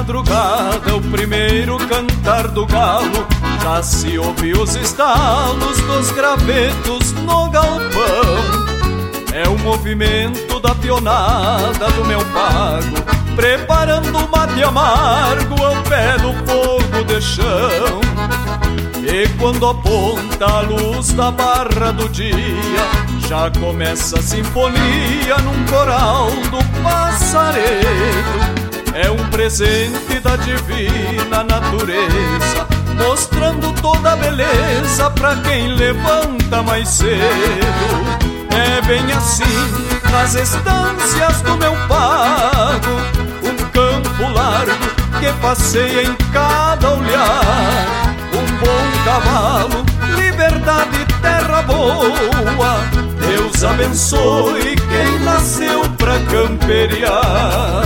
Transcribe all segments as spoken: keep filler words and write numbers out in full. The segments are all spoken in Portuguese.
madrugada, o primeiro cantar do galo, já se ouve os estalos dos gravetos no galpão. É o movimento da pionada do meu pago, preparando o mate amargo ao pé do fogo de chão. E quando aponta a luz da barra do dia, já começa a sinfonia num coral do passaredo. É um presente da divina natureza, mostrando toda a beleza pra quem levanta mais cedo. É bem assim nas estâncias do meu pago, um campo largo que passeia em cada olhar. Um bom cavalo, liberdade e terra boa, Deus abençoe quem nasceu pra camperiar.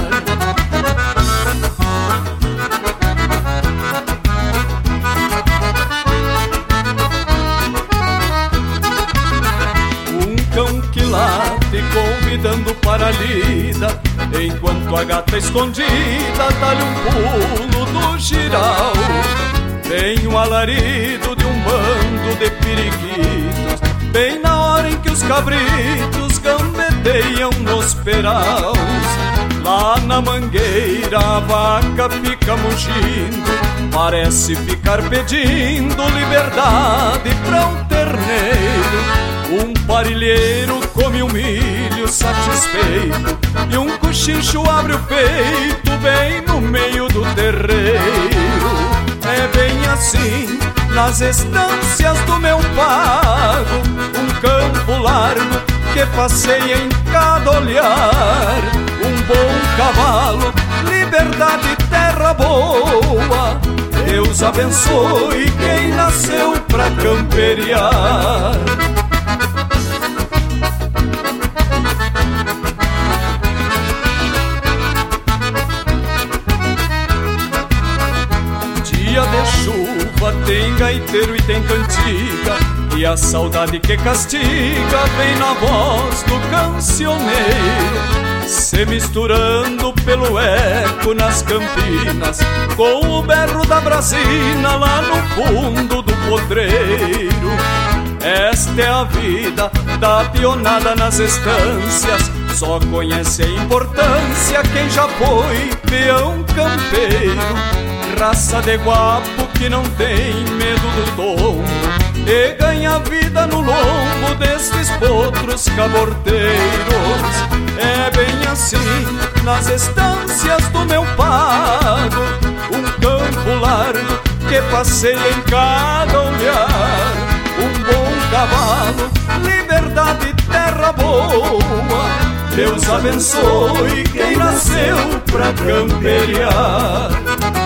Late convidando para a lida, enquanto a gata escondida dá-lhe um pulo do giral. Vem o alarido de um bando de periquitos, bem na hora em que os cabritos gambeteiam nos peraus. Lá na mangueira a vaca fica mugindo, parece ficar pedindo liberdade pra um terneiro. Um parilheiro come um milho satisfeito, e um cochicho abre o peito bem no meio do terreiro. É bem assim nas estâncias do meu pago, um campo largo que passeia em cada olhar. Um bom cavalo, liberdade e terra boa, Deus abençoe quem nasceu pra camperiar. Dia de chuva tem gaiteiro e tem cantiga, e a saudade que castiga vem na voz do cancioneiro, se misturando pelo eco nas campinas, com o berro da brasina lá no fundo do potreiro. Esta é a vida da pionada nas estâncias, só conhece a importância quem já foi peão campeiro. Raça de guapo que não tem medo do tombo, e ganha vida no lombo destes potros caborteiros. É bem assim nas estâncias do meu pago, um campo largo que passeia em cada olhar. Um bom cavalo, liberdade e terra boa, Deus abençoe quem nasceu pra camperiar.